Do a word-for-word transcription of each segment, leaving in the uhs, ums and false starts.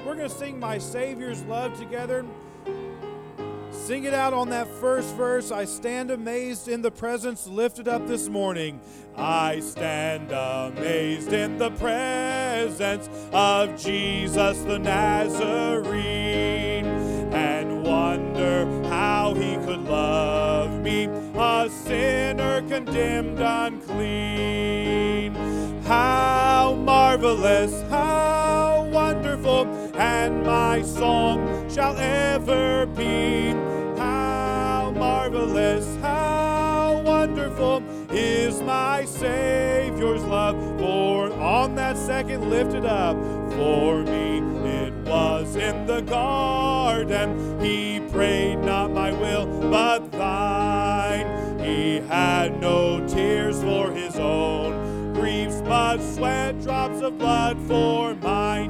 We're going to sing My Savior's Love together. Sing it out on that first verse. I stand amazed in the presence lifted up this morning. I stand amazed in the presence of Jesus the Nazarene, and wonder how he could love me, a sinner condemned unclean. How marvelous, how wonderful, and my song shall ever be. How marvelous, how wonderful is my Savior's love. For on that second lifted up, for me it was in the garden. He prayed, not my will, but thine. He had no tears for his own griefs, but sweat drops of blood for mine.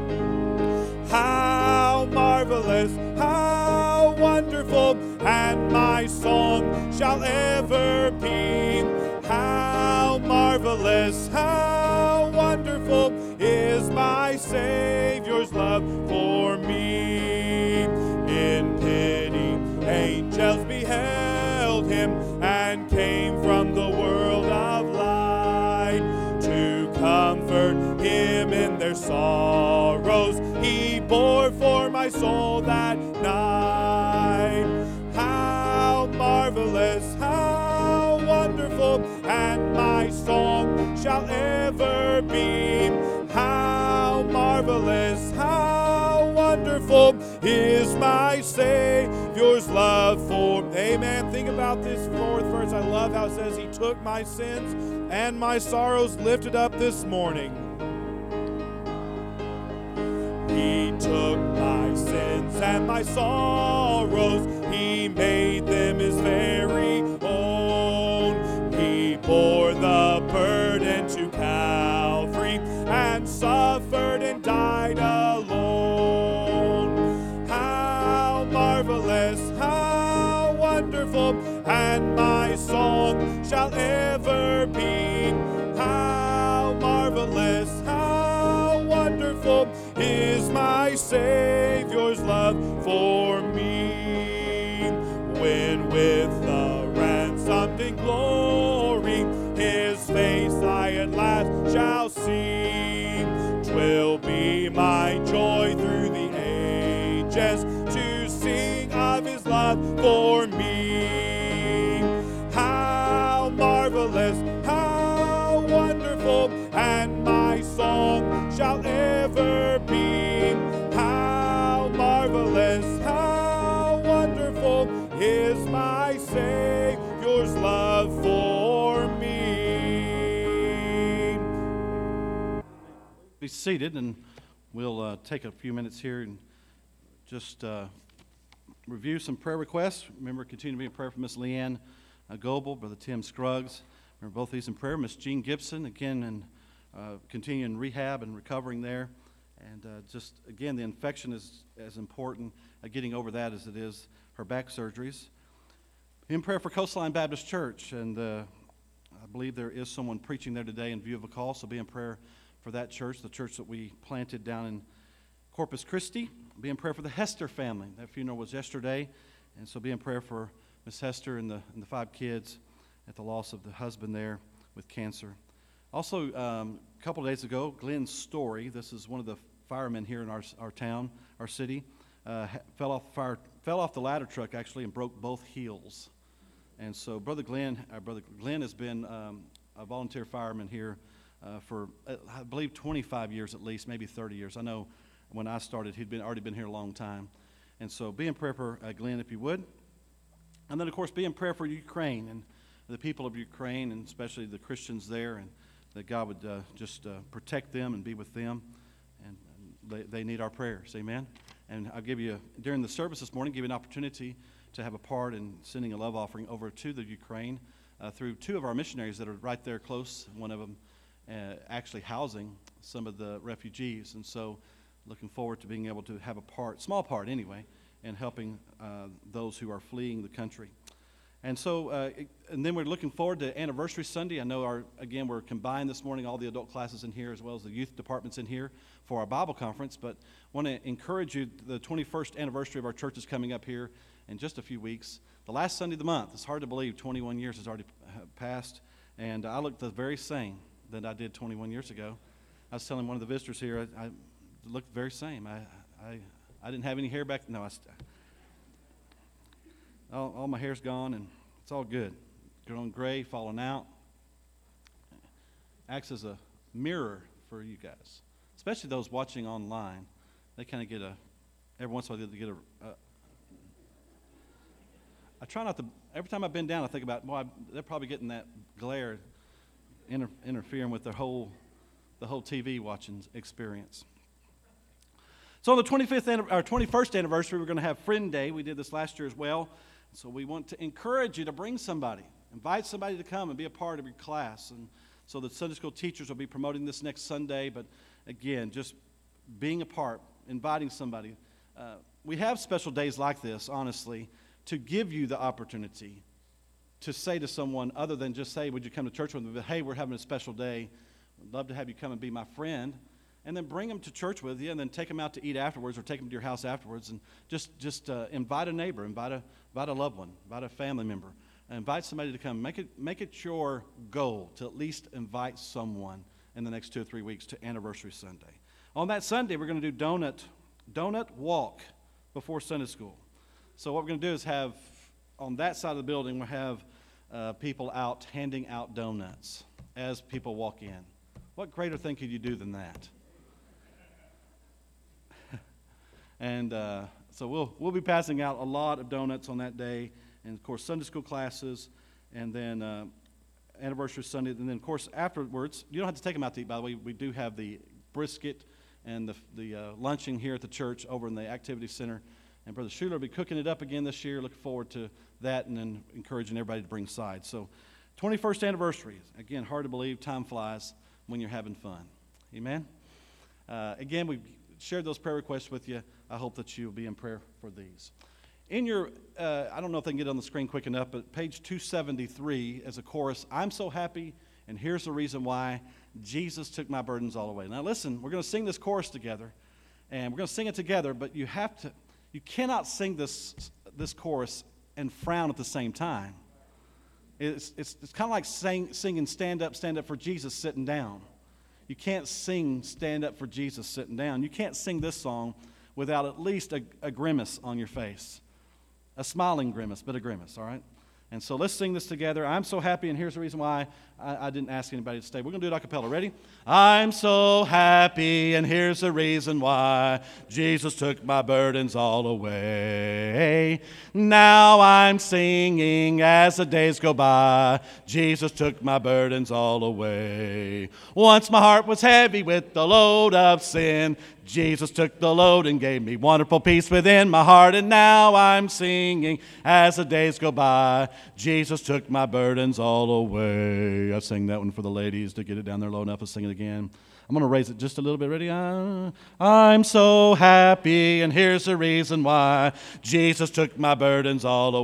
How marvelous, how wonderful, and my song shall ever be. How marvelous, how wonderful is my Savior's love for me. In pity, angels beheld him and came from the world of light to comfort him in their sorrows. He bore for my soul that night. How marvelous, how wonderful, and my song shall ever be. How marvelous, how wonderful is my Savior's love for. Amen. Think about this fourth verse. I love how it says, he took my sins and my sorrows lifted up this morning. He took my sins and my sorrows, he made them his very own. He bore the burden to Calvary and suffered and died alone. How marvelous, how wonderful, and my song shall ever be. How marvelous, how wonderful is my Savior's love for me. When with the ransomed in glory his face I at last shall see, 'twill be my joy through the ages to sing of his love for me. How marvelous, how wonderful, and my song shall ever be. How marvelous, how wonderful is my Savior's love for me. Be seated, and we'll uh, take a few minutes here and just uh, review some prayer requests. Remember, continue to be in prayer for Miss Leanne uh, Goebel, Brother Tim Scruggs. Remember both these in prayer. Miss Jean Gibson, again, and uh, continuing rehab and recovering there. And uh, just, again, the infection is as important, uh, getting over that as it is her back surgeries. In prayer for Coastline Baptist Church, and uh, I believe there is someone preaching there today in view of a call, so be in prayer for that church, the church that we planted down in Corpus Christi. Be in prayer for the Hester family. That funeral was yesterday, and so be in prayer for Miss Hester and the, and the five kids at the loss of the husband there with cancer. Also, um, a couple of days ago, Glenn Story, this is one of the firemen here in our our town, our city, uh, fell off the fire, fell off the ladder truck actually and broke both heels. And so, Brother Glenn, our brother Glenn has been um, a volunteer fireman here uh, for uh, I believe twenty-five years at least, maybe thirty years. I know when I started, he'd been already been here a long time. And so, be in prayer for uh, Glenn if you would. And then, of course, be in prayer for Ukraine and the people of Ukraine, and especially the Christians there, and that God would uh, just uh, protect them and be with them. And, and they, they need our prayers, amen? And I'll give you, during the service this morning, give you an opportunity to have a part in sending a love offering over to the Ukraine uh, through two of our missionaries that are right there close, one of them uh, actually housing some of the refugees. And so looking forward to being able to have a part, small part anyway, in helping uh, those who are fleeing the country. And so, uh, it- and then we're looking forward to Anniversary Sunday. I know, our again, we're combined this morning, all the adult classes in here as well as the youth departments in here for our Bible conference. But want to encourage you, the twenty-first anniversary of our church is coming up here in just a few weeks. The last Sunday of the month. It's hard to believe twenty-one years has already passed. And I look the very same that I did twenty-one years ago. I was telling one of the visitors here, I, I looked the very same. I, I, I didn't have any hair back. No, I, all, all my hair's gone, and it's all good. Growing gray, falling out. Acts as a mirror for you guys, especially those watching online. They kind of get a, every once in a while they get a, a I try not to, every time I bend down, I think about, well, I, they're probably getting that glare inter, interfering with their whole, the whole T V watching experience. So on the twenty-fifth, or twenty-first anniversary, we're going to have Friend Day. We did this last year as well. So we want to encourage you to bring somebody. Invite somebody to come and be a part of your class. And so the Sunday school teachers will be promoting this next Sunday. But again, just being a part, inviting somebody. Uh, we have special days like this, honestly, to give you the opportunity to say to someone other than just say, would you come to church with me? But, hey, we're having a special day. I'd love to have you come and be my friend. And then bring them to church with you, and then take them out to eat afterwards, or take them to your house afterwards, and just just uh, invite a neighbor, invite a invite a loved one, invite a family member, and invite somebody to come. Make it make it your goal to at least invite someone in the next two or three weeks to Anniversary Sunday. On that Sunday, we're going to do donut donut walk before Sunday school. So what we're going to do is have on that side of the building, we'll have uh, people out handing out donuts as people walk in. What greater thing could you do than that? And uh, so we'll we'll be passing out a lot of donuts on that day, and of course Sunday school classes, and then uh, Anniversary Sunday, and then of course afterwards you don't have to take them out to eat. By the way, we do have the brisket and the the uh, luncheon here at the church over in the activity center, and Brother Schuler will be cooking it up again this year. Looking forward to that, and then encouraging everybody to bring sides. So, twenty-first anniversary, again, hard to believe. Time flies when you're having fun. Amen. Uh, again, we shared those prayer requests with you. I hope that you'll be in prayer for these. In your, uh, I don't know if they can get it on the screen quick enough, but page two seventy-three as a chorus, I'm so happy, and here's the reason why, Jesus took my burdens all away. Now listen, we're going to sing this chorus together, and we're going to sing it together, but you have to, you cannot sing this this chorus and frown at the same time. It's, it's, it's kind of like sing, singing Stand Up, Stand Up for Jesus sitting down. You can't sing Stand Up for Jesus sitting down. You can't sing this song without at least a, a grimace on your face. A smiling grimace, but a grimace, all right? And so let's sing this together. I'm so happy, and here's the reason why I, I didn't ask anybody to stay. We're going to do it a cappella. Ready? I'm so happy, and here's the reason why. Jesus took my burdens all away. Now I'm singing as the days go by. Jesus took my burdens all away. Once my heart was heavy with the load of sin. Jesus took the load and gave me wonderful peace within my heart. And now I'm singing as the days go by. Jesus took my burdens all away. I sing that one for the ladies to get it down there low enough to sing it again. I'm going to raise it just a little bit. Ready? Uh, I'm so happy, and here's the reason why. Jesus took my burdens all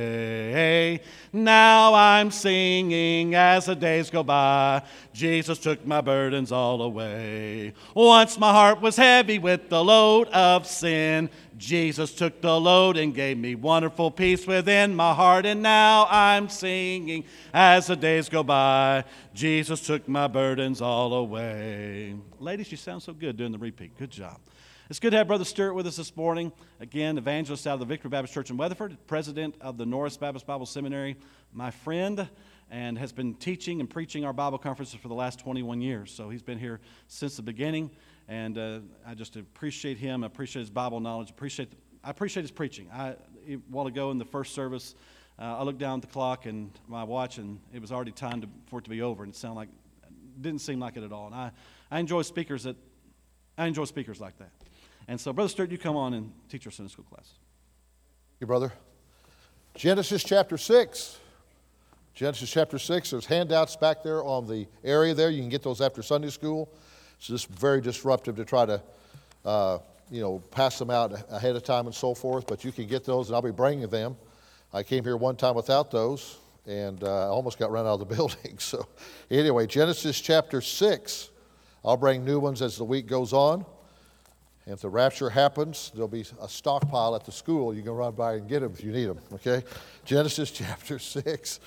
away. Now I'm singing as the days go by. Jesus took my burdens all away. Once my heart was heavy with the load of sin. Jesus took the load and gave me wonderful peace within my heart. And now I'm singing as the days go by. Jesus took my burdens all away. Ladies, you sound so good doing the repeat. Good job. It's good to have Brother Stewart with us this morning. Again, evangelist out of the Victory Baptist Church in Weatherford, president of the Norris Baptist Bible Seminary, my friend, and has been teaching and preaching our Bible conferences for the last twenty-one years. So he's been here since the beginning. And uh, I just appreciate him. I appreciate his Bible knowledge. Appreciate the, I appreciate his preaching. I, a while ago in the first service, uh, I looked down at the clock and my watch, and it was already time to, for it to be over. And it sounded like, didn't seem like it at all. And I, I enjoy speakers that, I enjoy speakers like that. And so, Brother Stewart, you come on and teach our Sunday school class. Thank you, brother. Genesis chapter six. Genesis chapter six. There's handouts back there on the area there. You can get those after Sunday school. It's just very disruptive to try to, uh, you know, pass them out ahead of time and so forth. But you can get those, and I'll be bringing them. I came here one time without those, and uh, I almost got run out of the building. So anyway, Genesis chapter six. I'll bring new ones as the week goes on. And if the rapture happens, there'll be a stockpile at the school. You can run by and get them if you need them, okay? Genesis chapter six.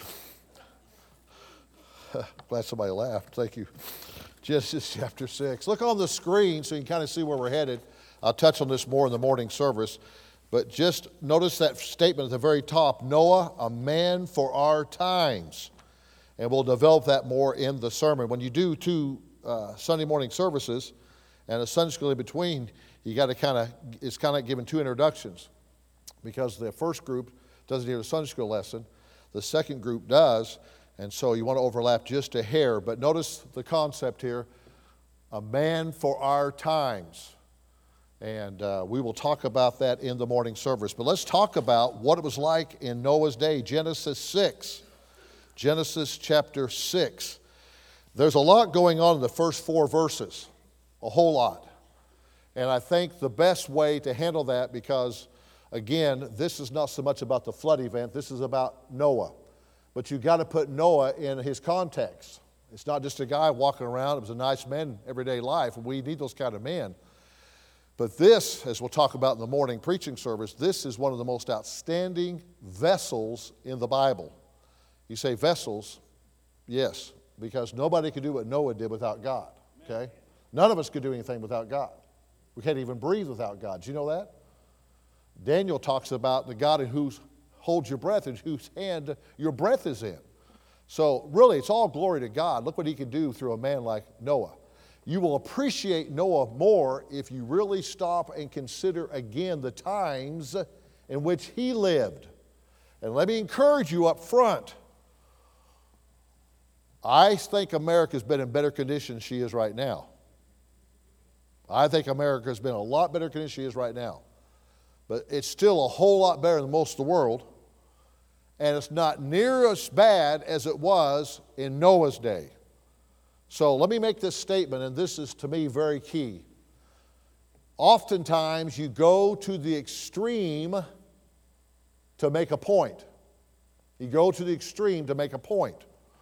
Glad somebody laughed. Thank you. Genesis chapter six. Look on the screen so you can kind of see where we're headed. I'll touch on this more in the morning service. But just notice that statement at the very top, Noah, a man for our times. And we'll develop that more in the sermon. When you do two uh, Sunday morning services and a Sunday school in between, you got to kind of, it's kind of given two introductions. Because the first group doesn't hear the Sunday school lesson. The second group does. And so you want to overlap just a hair. But notice the concept here, a man for our times. And uh, we will talk about that in the morning service. But let's talk about what it was like in Noah's day. Genesis six. Genesis chapter six. There's a lot going on in the first four verses. A whole lot. And I think the best way to handle that, because, again, this is not so much about the flood event. This is about Noah. But you've got to put Noah in his context. It's not just a guy walking around. It was a nice man in everyday life. And we need those kind of men. But this, as we'll talk about in the morning preaching service, this is one of the most outstanding vessels in the Bible. You say vessels? Yes, because nobody could do what Noah did without God, okay? None of us could do anything without God. We can't even breathe without God. Do you know that? Daniel talks about the God in whose holds your breath and whose hand your breath is in. So really, it's all glory to God. Look what he can do through a man like Noah. You will appreciate Noah more if you really stop and consider again the times in which he lived. And let me encourage you up front. I think America's been in better condition than she is right now. I think America's been in a lot better condition than she is right now. But it's still a whole lot better than most of the world. And it's not near as bad as it was in Noah's day. So let me make this statement, and this is to me very key. Oftentimes you go to the extreme to make a point. You go to the extreme to make a point.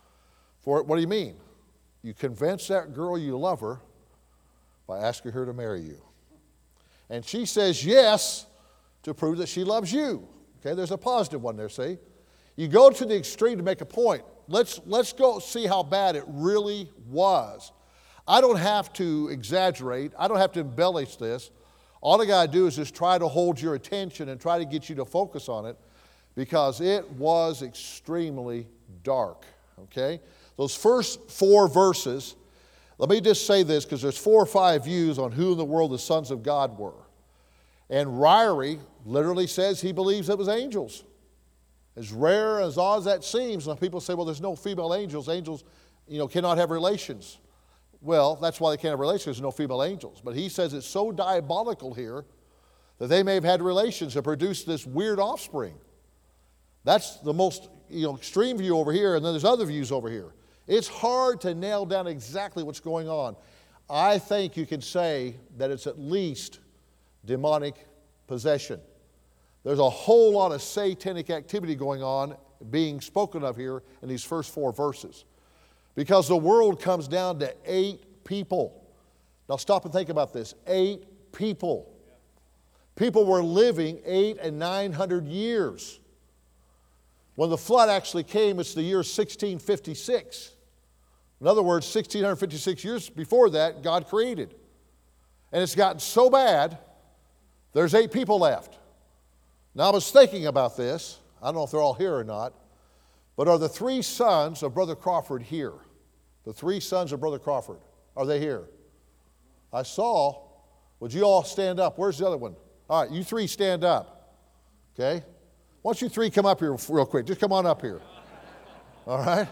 For what do you mean? You convince that girl you love her by asking her to marry you. And she says yes to prove that she loves you. Okay, there's a positive one there, see? You go to the extreme to make a point. Let's, let's go see how bad it really was. I don't have to exaggerate. I don't have to embellish this. All I got to do is just try to hold your attention and try to get you to focus on it, because it was extremely dark, okay? Those first four verses, let me just say this, because there's four or five views on who in the world the sons of God were. And Ryrie literally says he believes it was angels. As rare as odd as that seems, when people say, well, there's no female angels. Angels, you know, cannot have relations. Well, that's why they can't have relations. There's no female angels. But he says it's so diabolical here that they may have had relations to produce this weird offspring. That's the most, you know, extreme view over here, and then there's other views over here. It's hard to nail down exactly what's going on. I think you can say that it's at least demonic possession. There's a whole lot of satanic activity going on being spoken of here in these first four verses. Because the world comes down to eight people. Now stop and think about this. Eight people. People were living eight and nine hundred years. When the flood actually came, it's the year sixteen fifty-six. In other words, sixteen fifty-six years before that, God created. And it's gotten so bad, there's eight people left. Now, I was thinking about this. I don't know if they're all here or not. But are the three sons of Brother Crawford here? The three sons of Brother Crawford. Are they here? I saw. Would you all stand up? Where's the other one? All right, you three stand up. Okay? Why don't you three come up here real quick? Just come on up here. All right?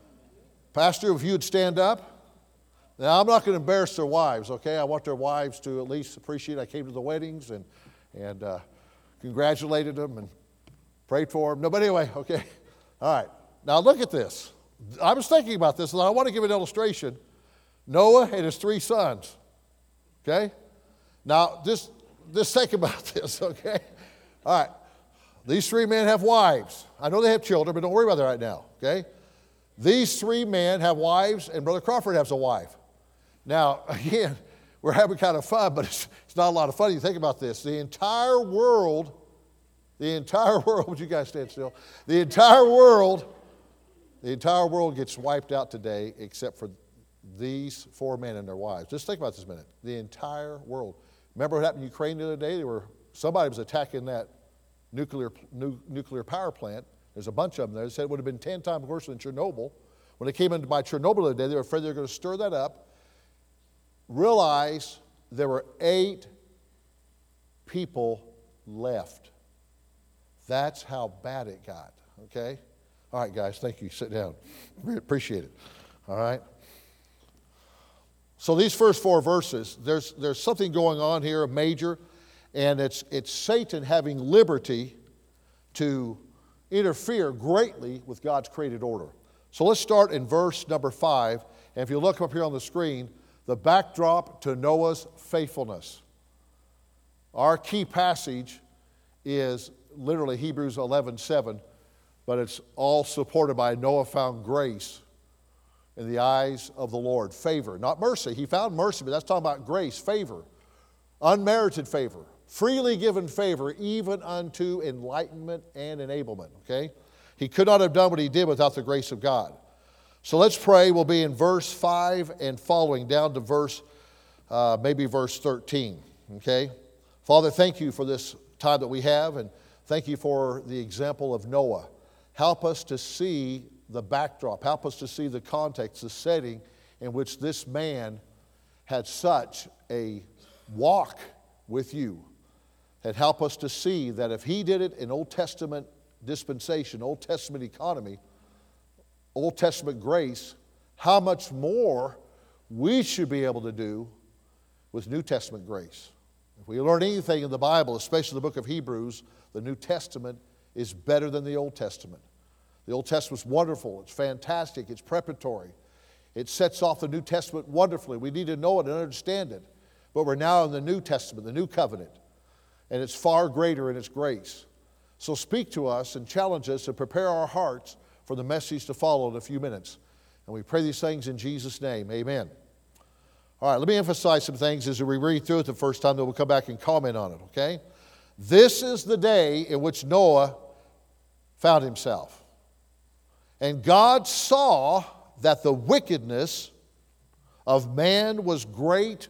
Pastor, if you would stand up. Now, I'm not going to embarrass their wives, okay? I want their wives to at least appreciate I came to the weddings and, and uh, congratulated them and prayed for them. No, but anyway, okay. All right. Now look at this. I was thinking about this, and I want to give an illustration. Noah and his three sons. Okay? Now, just, just think about this, okay? All right. These three men have wives. I know they have children, but don't worry about that right now, okay? These three men have wives, and Brother Crawford has a wife. Now, again, we're having kind of fun, but it's, it's not a lot of fun. You think about this. The entire world, the entire world, would you guys stand still? The entire world, the entire world gets wiped out today except for these four men and their wives. Just think about this a minute. The entire world. Remember what happened in Ukraine the other day? They were, somebody was attacking that nuclear, nu- nuclear power plant. There's a bunch of them there. They said it would have been ten times worse than Chernobyl. When they came into by Chernobyl the other day, they were afraid they were going to stir that up. Realize there were eight people left. That's how bad it got, okay? All right, guys, thank you. Sit down. Appreciate it, all right? So these first four verses, there's, there's something going on here, major, and it's, it's Satan having liberty to interfere greatly with God's created order. So let's start in verse number five, and if you look up here on the screen, the backdrop to Noah's faithfulness. Our key passage is literally Hebrews eleven seven, but it's all supported by Noah found grace in the eyes of the Lord. Favor, not mercy. He found mercy, but that's talking about grace, favor, unmerited favor, freely given favor, even unto enlightenment and enablement, okay? He could not have done what he did without the grace of God. So let's pray. We'll be in verse five and following down to verse, uh, maybe verse thirteen, okay? Father, thank you for this time that we have, and thank you for the example of Noah. Help us to see the backdrop. Help us to see the context, the setting in which this man had such a walk with you. And help us to see that if he did it in Old Testament dispensation, Old Testament economy, Old Testament grace, how much more we should be able to do with New Testament grace. If we learn anything in the Bible, especially the book of Hebrews, the New Testament is better than the Old Testament. The Old Testament's wonderful, it's fantastic, it's preparatory. It sets off the New Testament wonderfully. We need to know it and understand it. But we're now in the New Testament, the New Covenant, and it's far greater in its grace. So speak to us and challenge us and prepare our hearts for the message to follow in a few minutes. And we pray these things in Jesus' name. Amen. All right, let me emphasize some things as we read through it the first time, then we'll come back and comment on it, okay? This is the day in which Noah found himself. And God saw that the wickedness of man was great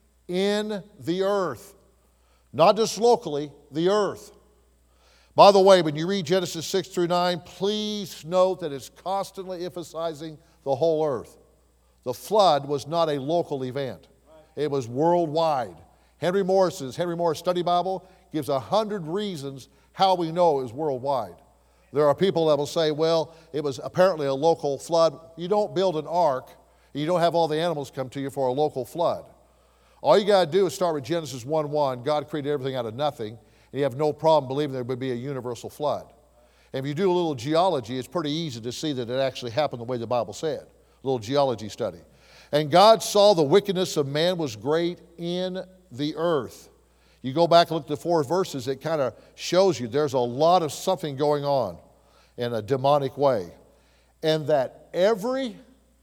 in the earth. Not just locally, the earth. By the way, when you read Genesis six through nine, please note that it's constantly emphasizing the whole earth. The flood was not a local event. It was worldwide. Henry Morris's Henry Morris Study Bible gives a hundred reasons how we know it was worldwide. There are people that will say, well, it was apparently a local flood. You don't build an ark, you don't have all the animals come to you for a local flood. All you got to do is start with Genesis one one. God created everything out of nothing, and you have no problem believing there would be a universal flood. And if you do a little geology, it's pretty easy to see that it actually happened the way the Bible said. A little geology study. And God saw the wickedness of man was great in the earth. You go back and look at the four verses, it kind of shows you there's a lot of something going on in a demonic way. And that every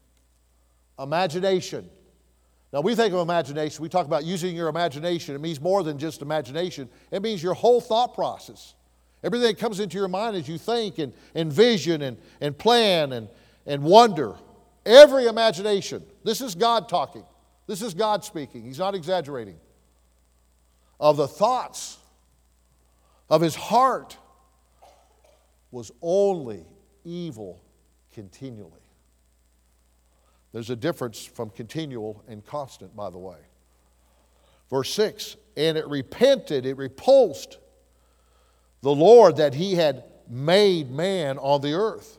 imagination, now we think of imagination, we talk about using your imagination. It means more than just imagination. It means your whole thought process. Everything that comes into your mind as you think and envision and, and plan and, and wonder. Every imagination. This is God talking. This is God speaking. He's not exaggerating. Of the thoughts of his heart was only evil continually. There's a difference from continual and constant, by the way. Verse six, and it repented, it repulsed the Lord that he had made man on the earth.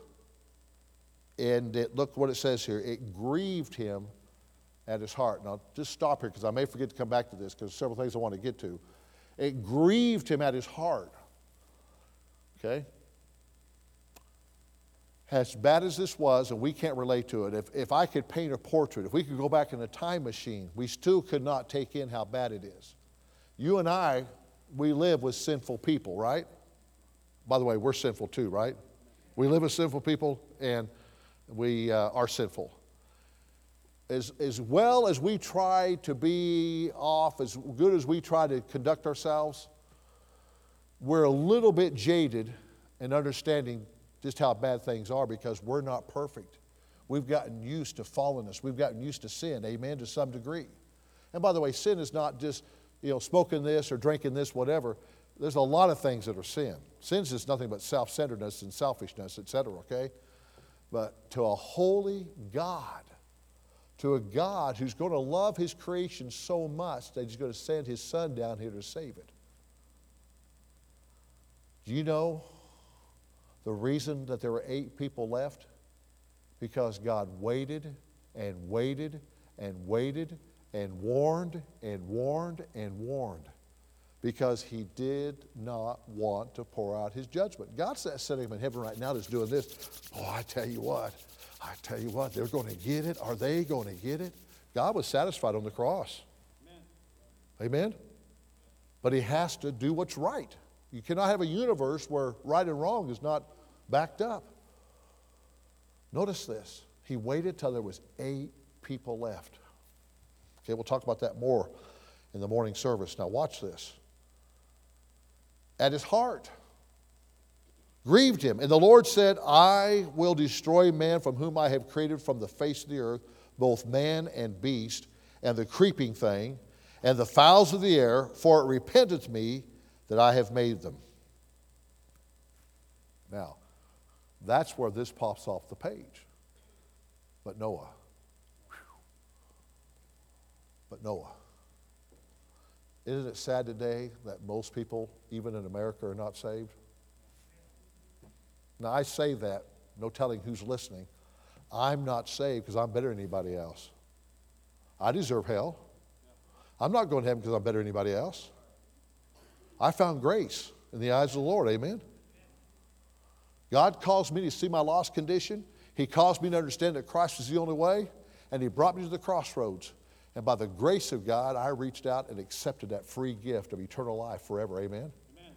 And it, look what it says here. It grieved him at his heart. Now, just stop here because I may forget to come back to this because there's several things I want to get to. It grieved him at his heart. Okay? As bad as this was, and we can't relate to it, if, if I could paint a portrait, if we could go back in a time machine, we still could not take in how bad it is. You and I, we live with sinful people, right? By the way, we're sinful too, right? We live as sinful people, and we uh, are sinful. As, as well as we try to be off, as good as we try to conduct ourselves, we're a little bit jaded in understanding just how bad things are because we're not perfect. We've gotten used to fallenness. We've gotten used to sin, amen, to some degree. And by the way, sin is not just, you know, smoking this or drinking this, whatever. There's a lot of things that are sin. Sin is nothing but self-centeredness and selfishness, et cetera, okay? But to a holy God, to a God who's going to love his creation so much that he's going to send his son down here to save it. Do you know the reason that there were eight people left? Because God waited and waited and waited and warned and warned and warned. Because he did not want to pour out his judgment. God's sitting in heaven right now that's doing this. Oh, I tell you what, I tell you what, they're going to get it. Are they going to get it? God was satisfied on the cross. Amen. Amen? But he has to do what's right. You cannot have a universe where right and wrong is not backed up. Notice this. He waited till there was eight people left. Okay, we'll talk about that more in the morning service. Now watch this. At his heart grieved him. And the Lord said, I will destroy man from whom I have created from the face of the earth, both man and beast, and the creeping thing, and the fowls of the air, for it repenteth me that I have made them. Now, that's where this pops off the page. But Noah. Whew. But Noah. Isn't it sad today that most people, even in America, are not saved? Now, I say that, no telling who's listening. I'm not saved because I'm better than anybody else. I deserve hell. I'm not going to heaven because I'm better than anybody else. I found grace in the eyes of the Lord, amen? God caused me to see my lost condition. He caused me to understand that Christ was the only way, and he brought me to the crossroads. And by the grace of God, I reached out and accepted that free gift of eternal life forever. Amen? Amen.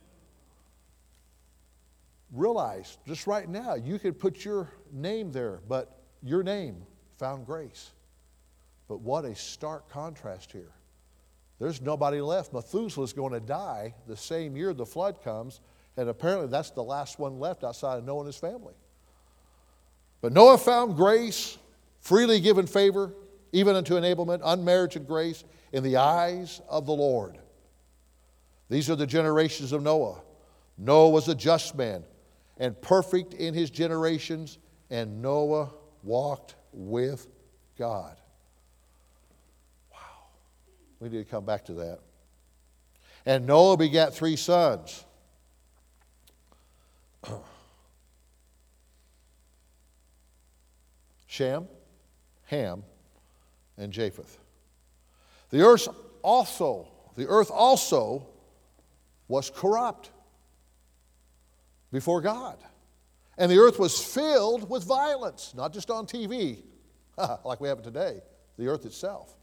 Realize, just right now, you could put your name there, but your name found grace. But what a stark contrast here. There's nobody left. Methuselah's going to die the same year the flood comes, and apparently that's the last one left outside of Noah and his family. But Noah found grace, freely given favor, even unto enablement, unmerited grace in the eyes of the Lord. These are the generations of Noah. Noah was a just man and perfect in his generations, and Noah walked with God. Wow. We need to come back to that. And Noah begat three sons. Shem, Ham, and Japheth. The earth also, the earth also was corrupt before God. And the earth was filled with violence, not just on T V, like we have it today, the earth itself.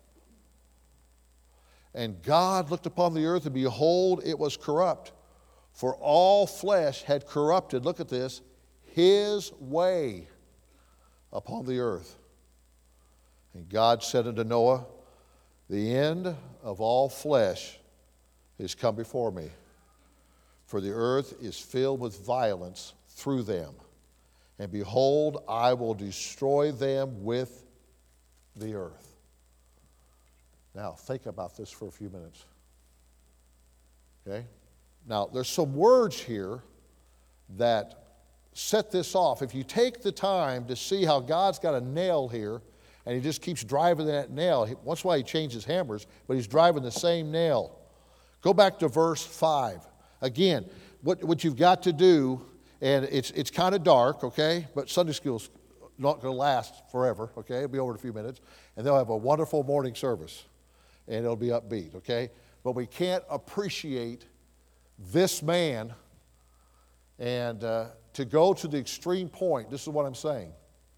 And God looked upon the earth, and behold, it was corrupt, for all flesh had corrupted, look at this, his way upon the earth. And God said unto Noah, the end of all flesh is come before me, for the earth is filled with violence through them. And behold, I will destroy them with the earth. Now, think about this for a few minutes. Okay? Now, there's some words here that set this off. If you take the time to see how God's got a nail here, and he just keeps driving that nail. That's why he changes hammers, but he's driving the same nail. Go back to verse five. Again, what, what you've got to do, and it's, it's kind of dark, okay? But Sunday school's not going to last forever, okay? It'll be over in a few minutes. And they'll have a wonderful morning service, and it'll be upbeat, okay? But we can't appreciate this man, and uh, to go to the extreme point, this is what I'm saying.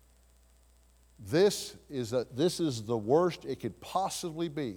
This is, a, this is the worst it could possibly be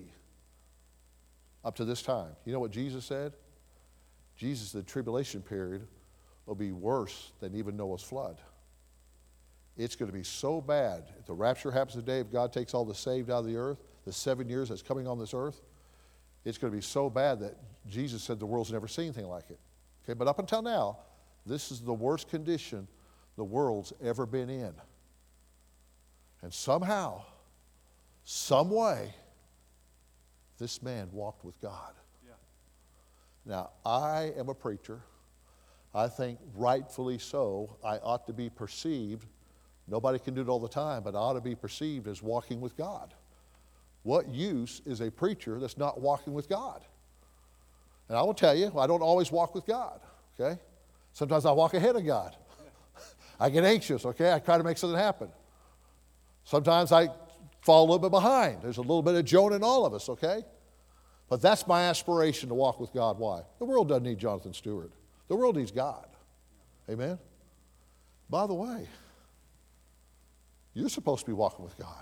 up to this time. You know what Jesus said? Jesus, the tribulation period, will be worse than even Noah's flood. It's going to be so bad. If the rapture happens today, if God takes all the saved out of the earth, the seven years that's coming on this earth, it's going to be so bad that Jesus said the world's never seen anything like it. Okay, but up until now, this is the worst condition the world's ever been in. And somehow, some way, this man walked with God. Yeah. Now, I am a preacher. I think rightfully so, I ought to be perceived. Nobody can do it all the time, but I ought to be perceived as walking with God. What use is a preacher that's not walking with God? And I will tell you, I don't always walk with God, okay? Sometimes I walk ahead of God. I get anxious, okay? I try to make something happen. Sometimes I fall a little bit behind. There's a little bit of Jonah in all of us, okay? But that's my aspiration to walk with God. Why? The world doesn't need Jonathan Stewart. The world needs God. Amen? By the way, you're supposed to be walking with God.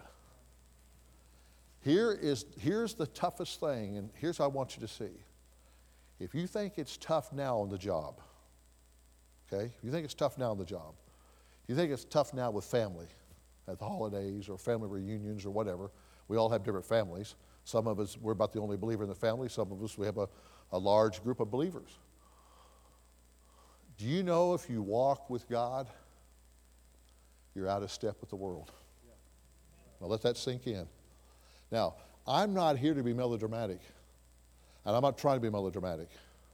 Here is, here's the toughest thing, and here's what I want you to see. If you think it's tough now on the job, okay? If you think it's tough now on the job, you think it's tough now with family at the holidays or family reunions or whatever. We all have different families. Some of us, we're about the only believer in the family. Some of us, we have a, a large group of believers. Do you know if you walk with God, you're out of step with the world? Now let that sink in. Now, I'm not here to be melodramatic, and I'm not trying to be melodramatic.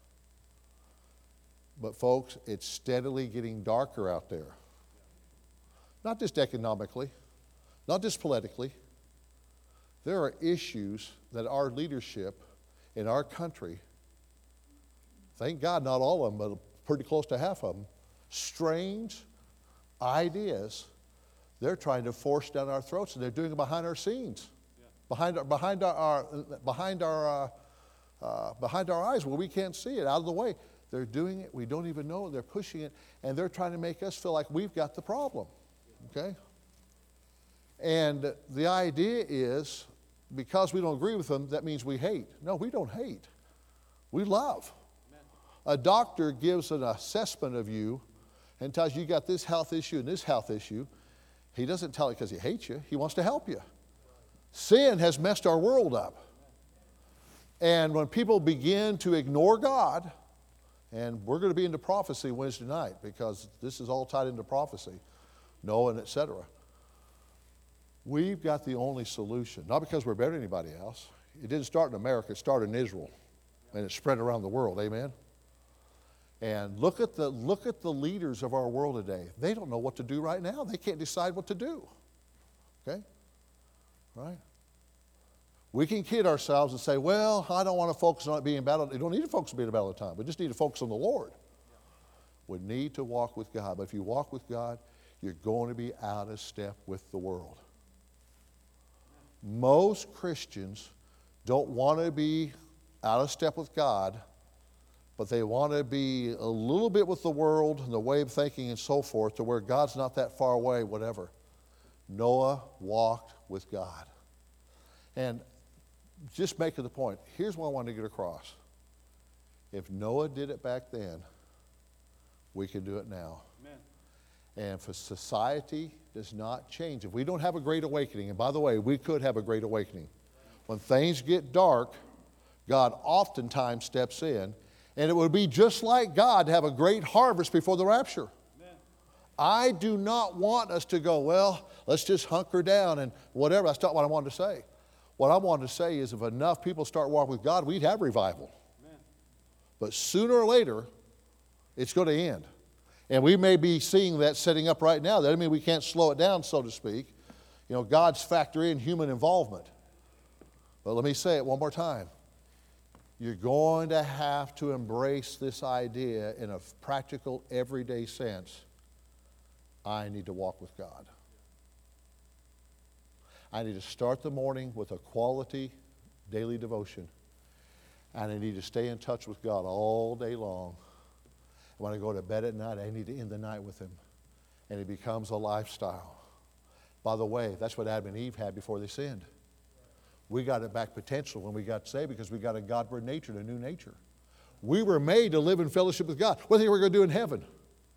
But folks, it's steadily getting darker out there. Not just economically, not just politically. There are issues that our leadership in our country, thank God not all of them, but pretty close to half of them, strange ideas they're trying to force down our throats, and they're doing it behind our scenes, yeah. behind our, behind our, our behind our uh, uh, behind our eyes where we can't see it, out of the way. They're doing it. We don't even know it. They're pushing it, and they're trying to make us feel like we've got the problem. Okay? And the idea is, because we don't agree with them, that means we hate. No, we don't hate. We love. Amen. A doctor gives an assessment of you and tells you you got this health issue and this health issue. He doesn't tell it because he hates you. He wants to help you. Sin has messed our world up. And when people begin to ignore God, and we're going to be into prophecy Wednesday night because this is all tied into prophecy, Noah and et cetera. We've got the only solution, not because we're better than anybody else. It didn't start in America, it started in Israel, and it spread around the world, amen? And look at the, look at the leaders of our world today. They don't know what to do right now. They can't decide what to do, okay? Right? We can kid ourselves and say, well, I don't want to focus on it being battle. You don't need to focus on being a battle all the time. We just need to focus on the Lord. We need to walk with God. But if you walk with God, you're going to be out of step with the world. Most Christians don't want to be out of step with God, but they want to be a little bit with the world and the way of thinking and so forth to where God's not that far away, whatever. Noah walked with God. And just making the point, here's what I want to get across. If Noah did it back then, we can do it now. Amen. And if society does not change, if we don't have a great awakening, and by the way, we could have a great awakening. When things get dark, God oftentimes steps in, and it would be just like God to have a great harvest before the rapture. Amen. I do not want us to go, well, let's just hunker down and whatever. That's not what I wanted to say. What I wanted to say is if enough people start walking with God, we'd have revival. Amen. But sooner or later, it's going to end. And we may be seeing that setting up right now. That doesn't mean we can't slow it down, so to speak. You know, God's factor in human involvement. But let me say it one more time. You're going to have to embrace this idea in a practical, everyday sense. I need to walk with God. I need to start the morning with a quality daily devotion. And I need to stay in touch with God all day long. And when I go to bed at night, I need to end the night with Him. And it becomes a lifestyle. By the way, that's what Adam and Eve had before they sinned. We got it back potential when we got saved because we got a God-birth nature, a new nature. We were made to live in fellowship with God. What do you think we're going to do in heaven?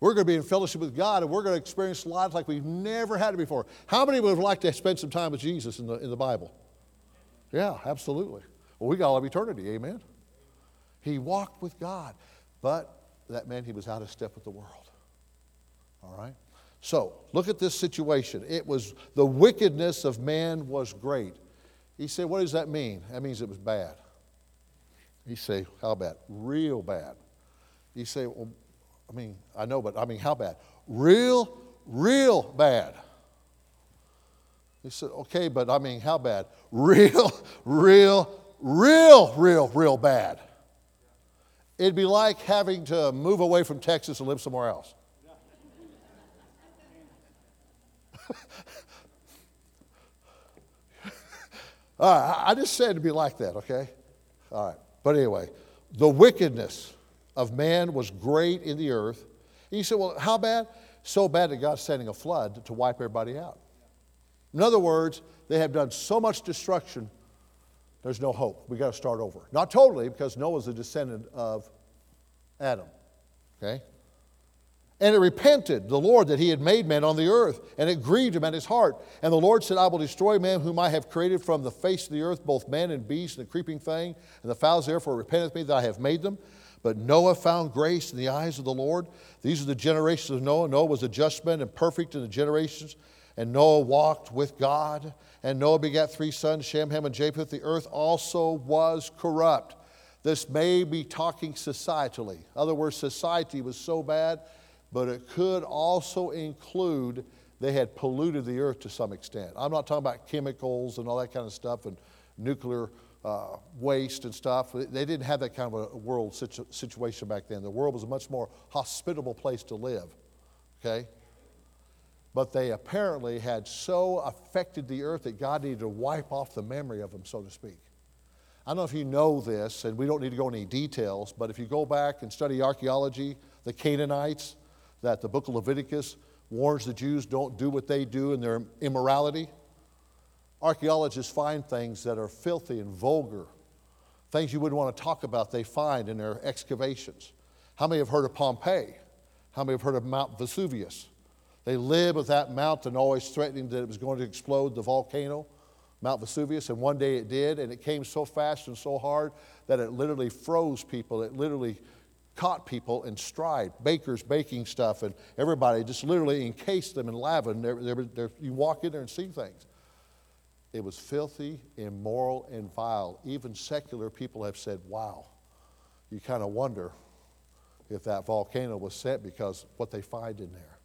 We're going to be in fellowship with God, and we're going to experience life like we've never had it before. How many would like to spend some time with Jesus in the, in the Bible? Yeah, absolutely. Well, we got all of eternity, amen? He walked with God, but that meant he was out of step with the world. All right? So, look at this situation. It was, the wickedness of man was great. He said, what does that mean? That means it was bad. You say, how bad? Real bad. You say, well, I mean, I know, but I mean, how bad? Real, real bad. He said, okay, but I mean, how bad? Real, real, real, real, real bad. It'd be like having to move away from Texas and live somewhere else. All right, I just said it'd be like that, okay? All right, but anyway, the wickedness of man was great in the earth. And you said, well, how bad? So bad that God's sending a flood to wipe everybody out. In other words, they have done so much destruction, there's no hope. We've got to start over. Not totally, because Noah's a descendant of Adam, okay? And it repented the Lord that he had made man on the earth, and it grieved him at his heart. And the Lord said, I will destroy man whom I have created from the face of the earth, both man and beast and the creeping thing, and the fowls therefore repenteth me that I have made them. But Noah found grace in the eyes of the Lord. These are the generations of Noah. Noah was a just man and perfect in the generations. And Noah walked with God. And Noah begat three sons, Shem, Ham, and Japheth. The earth also was corrupt. This may be talking societally. In other words, society was so bad, but it could also include they had polluted the earth to some extent. I'm not talking about chemicals and all that kind of stuff and nuclear uh, waste and stuff. They didn't have that kind of a world situ- situation back then. The world was a much more hospitable place to live, okay? But they apparently had so affected the earth that God needed to wipe off the memory of them, so to speak. I don't know if you know this, and we don't need to go into any details, but if you go back and study archaeology, the Canaanites, that the book of Leviticus warns the Jews don't do what they do in their immorality. Archaeologists find things that are filthy and vulgar, things you wouldn't want to talk about, they find in their excavations. How many have heard of Pompeii? How many have heard of Mount Vesuvius? They lived with that mountain always threatening that it was going to explode, the volcano, Mount Vesuvius, and one day it did, and it came so fast and so hard that it literally froze people. It literally caught people in stride, bakers baking stuff, and everybody just literally encased them in lava, and they're, they're, they're, you walk in there and see things. It was filthy, immoral, and vile. Even secular people have said, wow. You kind of wonder if that volcano was set because what they find in there.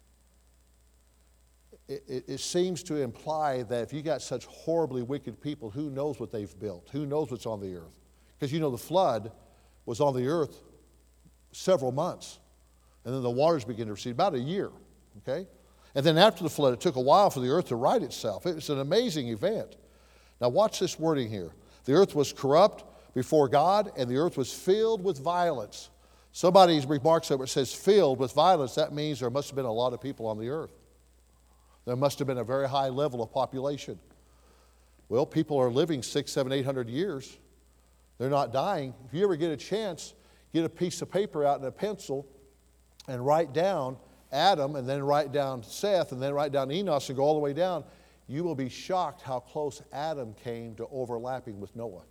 It, it, it seems to imply that if you got such horribly wicked people, who knows what they've built? Who knows what's on the earth? Because you know the flood was on the earth several months. And then the waters began to recede, about a year, okay? And then after the flood, it took a while for the earth to right itself. It was an amazing event. Now watch this wording here. The earth was corrupt before God, and the earth was filled with violence. Somebody's remarks that it says filled with violence, that means there must have been a lot of people on the earth. There must have been a very high level of population. Well, people are living six, seven, eight hundred years. They're not dying. If you ever get a chance, get a piece of paper out and a pencil and write down Adam, and then write down Seth, and then write down Enos, and go all the way down. You will be shocked how close Adam came to overlapping with Noah.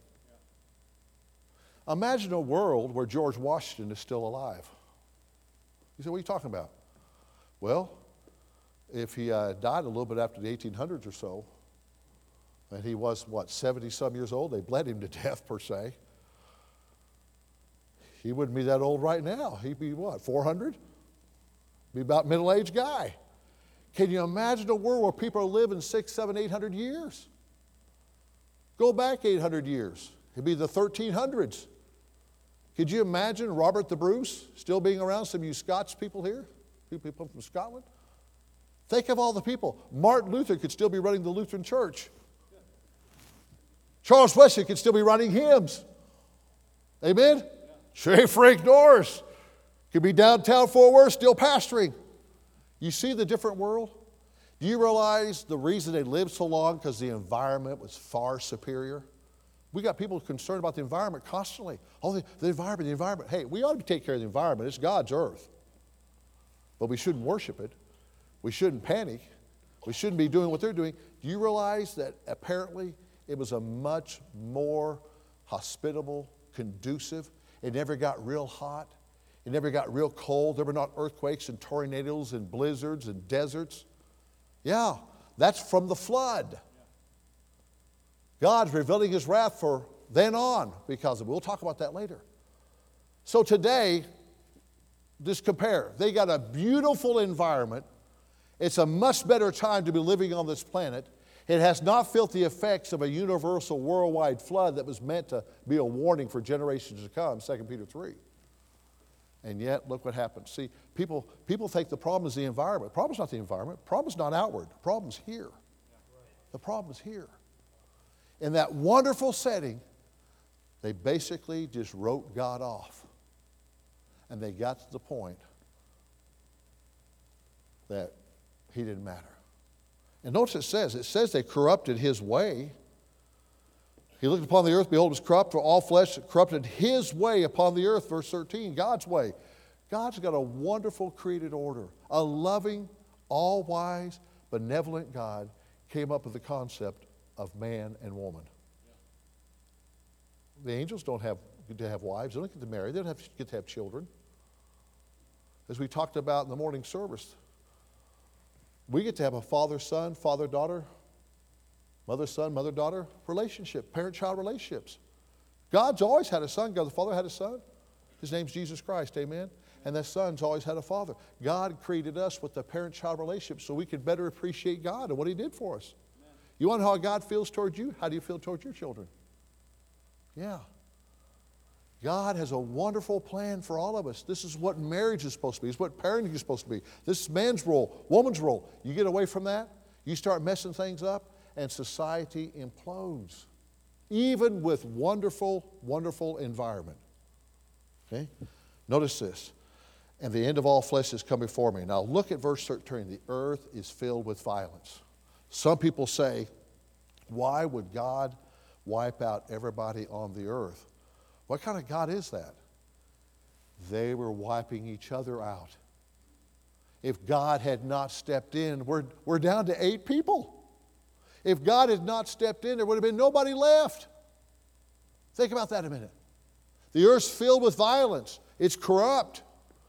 Imagine a world where George Washington is still alive. You say, what are you talking about? Well, if he uh, died a little bit after the eighteen hundreds or so, and he was, what, seventy-some years old, they bled him to death, per se. He wouldn't be that old right now. He'd be, what, four hundred? Be about middle-aged guy. Can you imagine a world where people are living six, seven, eight hundred years? Go back eight hundred years. It'd be the thirteen hundreds. Could you imagine Robert the Bruce still being around? Some of you Scots people here, people from Scotland. Think of all the people. Martin Luther could still be running the Lutheran Church. Charles Wesley could still be writing hymns. Amen? Shay Frank Norris could be downtown Fort Worth still pastoring. You see the different world? Do you realize the reason they lived so long? Because the environment was far superior. We got people concerned about the environment constantly. Oh, the, the environment, the environment. Hey, we ought to take care of the environment. It's God's earth. but we shouldn't worship it. We shouldn't panic. We shouldn't be doing what they're doing. Do you realize that apparently it was a much more hospitable, conducive? It never got real hot. It never got real cold. There were not earthquakes and tornadoes and blizzards and deserts. Yeah, that's from the flood. God's revealing his wrath for then on because of it. We'll talk about that later. So today, just compare. They got a beautiful environment. It's a much better time to be living on this planet. It has not felt the effects of a universal worldwide flood that was meant to be a warning for generations to come, Second Peter three. And yet, look what happens. See, people, people think the problem is the environment. The problem's not the environment. The problem's not outward. The problem's here. The problem's here. In that wonderful setting, they basically just wrote God off. And they got to the point that he didn't matter. And notice it says, it says they corrupted his way. He looked upon the earth, behold, it was corrupt, for all flesh corrupted his way upon the earth. Verse thirteen, God's way. God's got a wonderful created order. A loving, all-wise, benevolent God came up with the concept of man and woman. The angels don't have, get to have wives. They don't get to marry. They don't have, get to have children. As we talked about in the morning service, we get to have a father-son, father-daughter, mother-son, mother-daughter relationship, parent-child relationships. God's always had a son. God the Father had a son. His name's Jesus Christ, amen? And that son's always had a father. God created us with the parent-child relationship so we could better appreciate God and what he did for us. Amen. You want to know how God feels towards you? How do you feel towards your children? Yeah. God has a wonderful plan for all of us. This is what marriage is supposed to be. It's what parenting is supposed to be. This is man's role, woman's role. You get away from that, you start messing things up, and society implodes. Even with wonderful, wonderful environment. Okay? Notice this. And the end of all flesh has come before me. Now look at verse thirteen. The earth is filled with violence. Some people say, why would God wipe out everybody on the earth? What kind of God is that? They were wiping each other out. If God had not stepped in, we're, we're down to eight people. If God had not stepped in, there would have been nobody left. Think about that a minute. The earth's filled with violence. It's corrupt.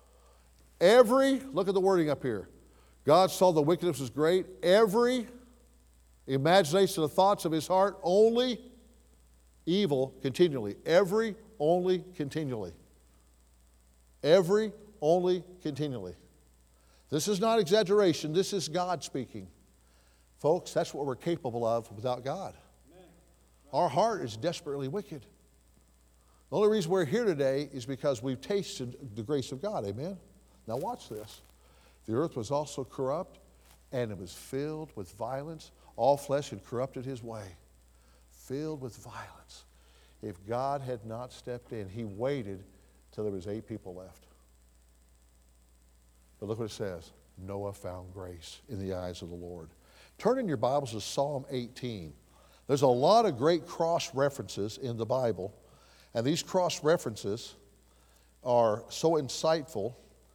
Every, look at the wording up here. God saw the wickedness was great. Every imagination of the thoughts of his heart, only evil continually. Every, only, continually. Every, only, continually. This is not exaggeration. This is God speaking. Folks, that's what we're capable of without God. Amen. Our heart is desperately wicked. The only reason we're here today is because we've tasted the grace of God. Amen? Now watch this. The earth was also corrupt, and it was filled with violence. All flesh had corrupted his way. Filled with violence. If God had not stepped in, he waited till there was eight people left. But look what it says. Noah found grace in the eyes of the Lord. Turn in your Bibles to Psalm eighteen. There's a lot of great cross references in the Bible, and these cross references are so insightful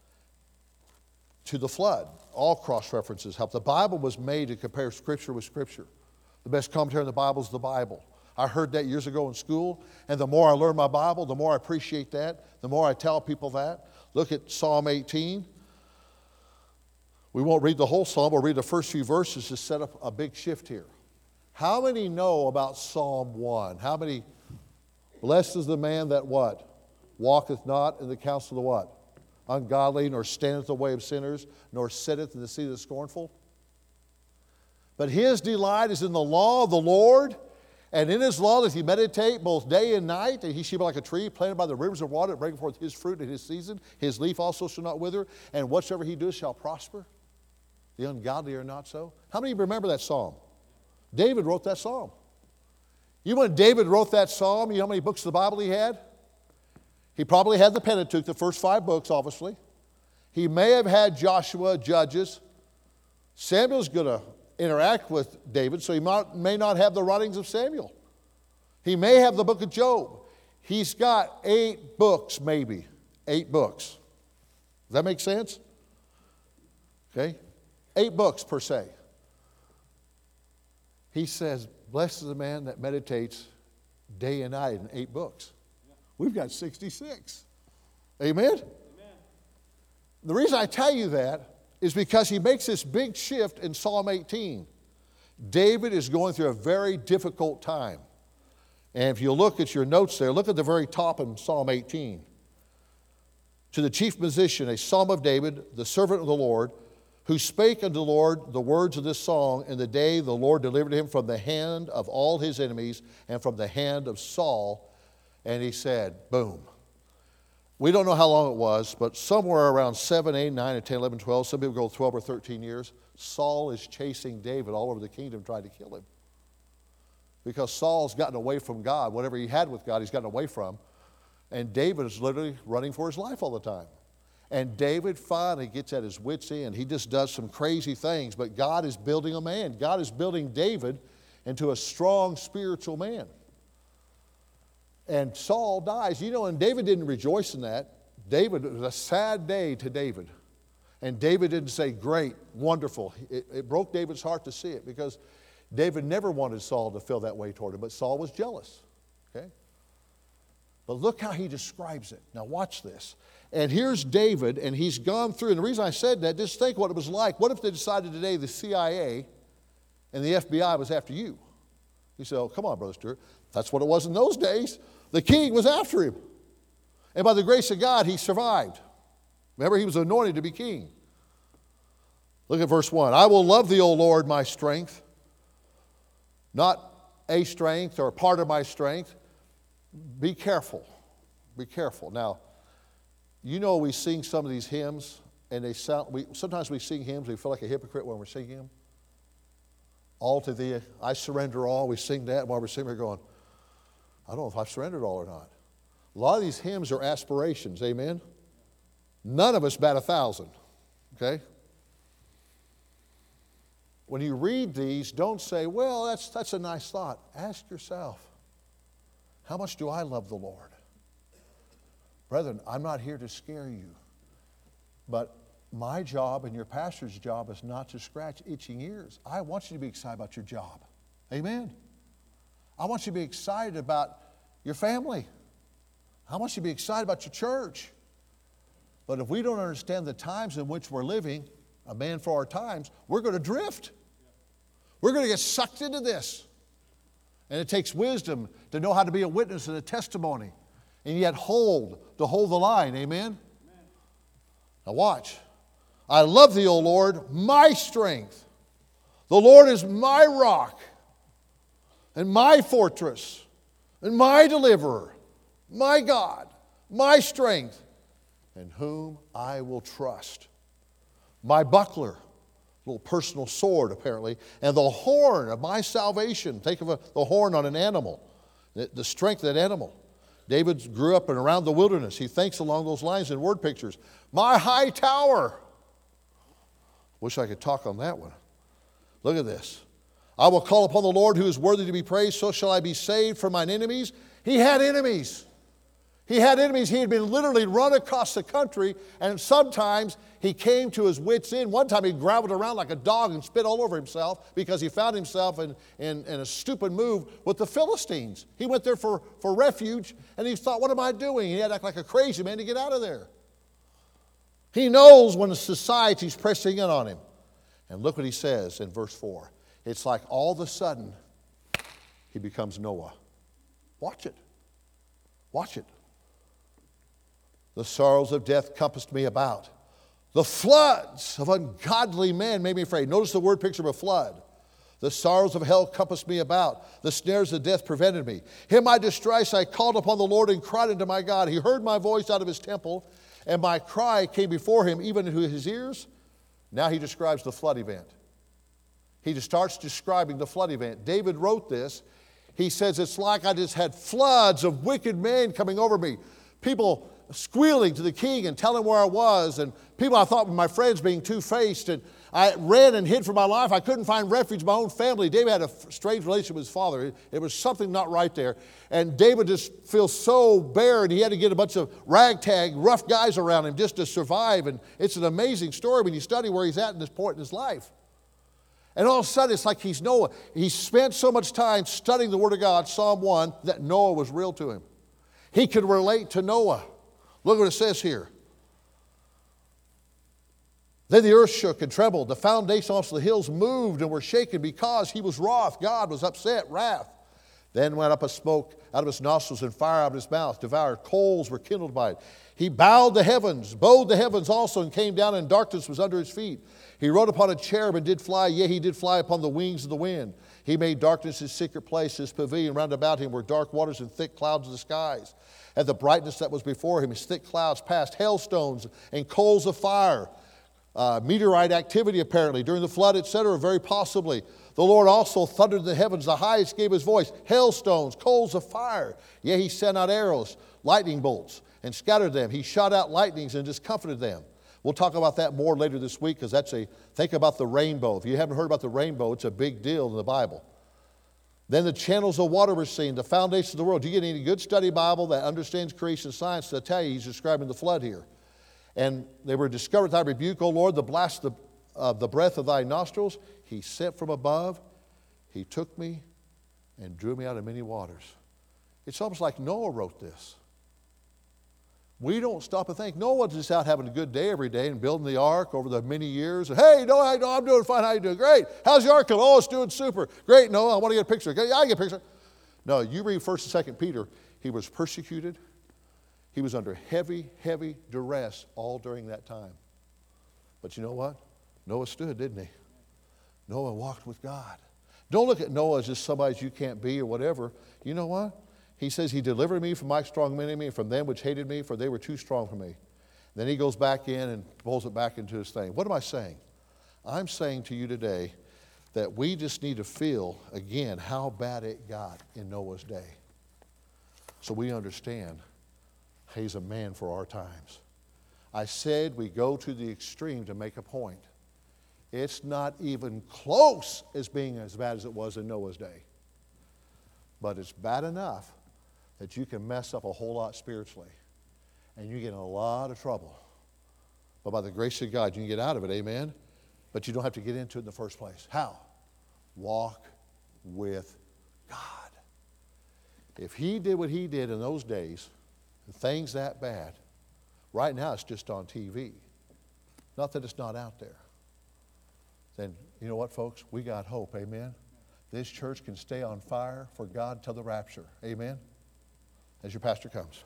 to the flood. All cross references help. The Bible was made to compare Scripture with Scripture. The best commentary in the Bible is the Bible. I heard that years ago in school, and the more I learn my Bible, the more I appreciate that, the more I tell people that. Look at Psalm eighteen. We won't read the whole psalm. We'll read the first few verses to set up a big shift here. How many know about Psalm one? How many? Blessed is the man that what? Walketh not in the counsel of the what? Ungodly, nor standeth the way of sinners, nor sitteth in the seat of the scornful. But his delight is in the law of the Lord, and in his law doth he meditate both day and night, and he shall be like a tree planted by the rivers of water, bringing forth his fruit in his season. His leaf also shall not wither, and whatsoever he doeth shall prosper. The ungodly are not so. How many of you remember that psalm? David wrote that psalm. You know when David wrote that psalm, you know how many books of the Bible he had? He probably had the Pentateuch, the first five books, obviously. He may have had Joshua, Judges. Samuel's going to interact with David, so he might, may not have the writings of Samuel. He may have the book of Job. He's got eight books, maybe. Eight books. Does that make sense? Okay? Eight books per se. He says, blessed is the man that meditates day and night in eight books. We've got sixty-six. Amen? Amen? The reason I tell you that is because he makes this big shift in Psalm eighteen. David is going through a very difficult time. And if you look at your notes there, look at the very top in Psalm eighteen. To the chief musician, a psalm of David, the servant of the Lord, who spake unto the Lord the words of this song in the day the Lord delivered him from the hand of all his enemies and from the hand of Saul. And he said, boom. We don't know how long it was, but somewhere around seven, eight, nine, ten, eleven, twelve, some people go twelve or thirteen years, Saul is chasing David all over the kingdom trying to kill him. Because Saul's gotten away from God. Whatever he had with God, he's gotten away from. And David is literally running for his life all the time. And David finally gets at his wits' end. He just does some crazy things, but God is building a man. God is building David into a strong spiritual man. And Saul dies. You know, and David didn't rejoice in that. David, it was a sad day to David. And David didn't say, great, wonderful. It, it broke David's heart to see it because David never wanted Saul to feel that way toward him, but Saul was jealous. Okay? But look how he describes it. Now watch this. And here's David, and he's gone through, and the reason I said that, just think what it was like. What if they decided today the C I A and the F B I was after you? You say, oh, come on, Brother Stewart. That's what it was in those days. The king was after him. And by the grace of God, he survived. Remember, he was anointed to be king. Look at verse one. I will love thee, O Lord, my strength. Not a strength or part of my strength. Be careful. Be careful. Now, you know we sing some of these hymns, and they sound, we, sometimes we sing hymns, we feel like a hypocrite when we're singing them. All to thee, I surrender all. We sing that while we're singing, we're going, I don't know if I've surrendered all or not. A lot of these hymns are aspirations, amen? None of us bat a thousand, okay? When you read these, don't say, well, that's, that's a nice thought. Ask yourself, how much do I love the Lord? Brethren, I'm not here to scare you, but my job and your pastor's job is not to scratch itching ears. I want you to be excited about your job. Amen? I want you to be excited about your family. I want you to be excited about your church. But if we don't understand the times in which we're living, a man for our times, we're going to drift. We're going to get sucked into this. And it takes wisdom to know how to be a witness and a testimony. And yet hold, to hold the line. Amen? Amen. Now watch. I love thee, O Lord, my strength. The Lord is my rock and my fortress and my deliverer, my God, my strength, in whom I will trust. My buckler, little personal sword apparently, and the horn of my salvation. Think of a, the horn on an animal, the, the strength of that animal. David grew up and around the wilderness. He thinks along those lines in word pictures. My high tower. Wish I could talk on that one. Look at this. I will call upon the Lord who is worthy to be praised, so shall I be saved from mine enemies. He had enemies. He had enemies. He had been literally run across the country, and sometimes he came to his wits' end. One time he grovelled around like a dog and spit all over himself because he found himself in, in, in a stupid move with the Philistines. He went there for, for refuge, and he thought, what am I doing? He had to act like a crazy man to get out of there. He knows when the society's pressing in on him. And look what he says in verse four. It's like all of a sudden he becomes Noah. Watch it. Watch it. The sorrows of death compassed me about. The floods of ungodly men made me afraid. Notice the word picture of a flood. The sorrows of hell compassed me about. The snares of death prevented me. In my distress I called upon the Lord and cried unto my God. He heard my voice out of his temple, and my cry came before him, even into his ears. Now he describes the flood event. He just starts describing the flood event. David wrote this. He says, it's like I just had floods of wicked men coming over me. People squealing to the king and telling where I was, and people I thought were my friends being two-faced, and I ran and hid for my life. I couldn't find refuge in my own family. David had a strange relationship with his father. It was something not right there. And David just feels so bare, and he had to get a bunch of ragtag, rough guys around him just to survive. And it's an amazing story when you study where he's at in this point in his life. And all of a sudden, it's like he's Noah. He spent so much time studying the Word of God, Psalm one, that Noah was real to him. He could relate to Noah. Look what it says here. Then the earth shook and trembled. The foundations of the hills moved and were shaken because he was wroth. God was upset, wrath. Then went up a smoke out of his nostrils and fire out of his mouth. Devoured coals were kindled by it. He bowed the heavens, bowed the heavens also, and came down, and darkness was under his feet. He rode upon a cherub and did fly. Yea, he did fly upon the wings of the wind. He made darkness his secret place, his pavilion. Round about him were dark waters and thick clouds of the skies. At the brightness that was before him, his thick clouds passed, hailstones and coals of fire. Uh, meteorite activity apparently during the flood, et cetera, very possibly. The Lord also thundered in the heavens. The highest gave his voice. Hailstones, coals of fire. Yea, he sent out arrows, lightning bolts, and scattered them. He shot out lightnings and discomfited them. We'll talk about that more later this week because that's a, think about the rainbow. If you haven't heard about the rainbow, it's a big deal in the Bible. Then the channels of water were seen, the foundations of the world. You get any good study Bible that understands creation science, they'll tell you he's describing the flood here. And they were discovered, thy rebuke, O Lord, the blast of uh, the breath of thy nostrils. He sent from above. He took me and drew me out of many waters. It's almost like Noah wrote this. We don't stop and think. Noah was just out having a good day every day and building the ark over the many years. And, hey, Noah, no, I'm doing fine. How you doing? Great. How's your ark? Oh, it's doing super. Great, Noah. I want to get a picture. Okay, yeah, I get a picture. No, you read First and Second Peter. He was persecuted. He was under heavy, heavy duress all during that time. But you know what? Noah stood, didn't he? Noah walked with God. Don't look at Noah as just somebody you can't be or whatever. You know what? He says, he delivered me from my strong enemy and from them which hated me, for they were too strong for me. Then he goes back in and pulls it back into his thing. What am I saying? I'm saying to you today that we just need to feel, again, how bad it got in Noah's day. So we understand he's a man for our times. I said we go to the extreme to make a point. It's not even close as being as bad as it was in Noah's day. But it's bad enough that you can mess up a whole lot spiritually. And you get in a lot of trouble. But by the grace of God, you can get out of it, amen? But you don't have to get into it in the first place. How? Walk with God. If he did what he did in those days, things that bad, right now it's just on T V. Not that it's not out there. Then, you know what, folks? We got hope, amen? This church can stay on fire for God till the rapture. Amen? As your pastor comes.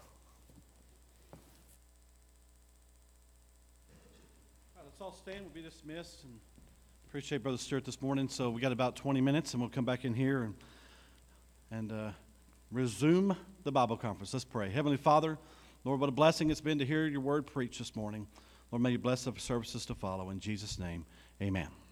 All right, let's all stand. We'll be dismissed. And appreciate Brother Stewart this morning. So we got about twenty minutes, and we'll come back in here and, and uh, resume the Bible conference. Let's pray. Heavenly Father, Lord, what a blessing it's been to hear your word preached this morning. Lord, may you bless the services to follow. In Jesus' name, amen.